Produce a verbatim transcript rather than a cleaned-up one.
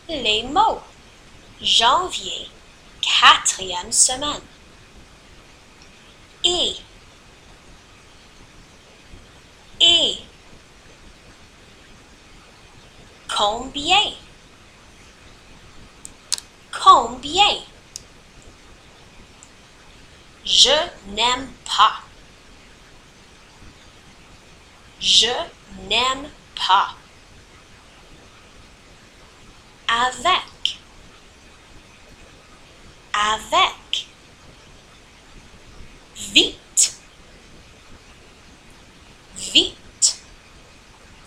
Les mots. Janvier, quatrième semaine. Et, et. Combien, combien. Je n'aime pas. Je n'aime pas. Avec, avec. Vite.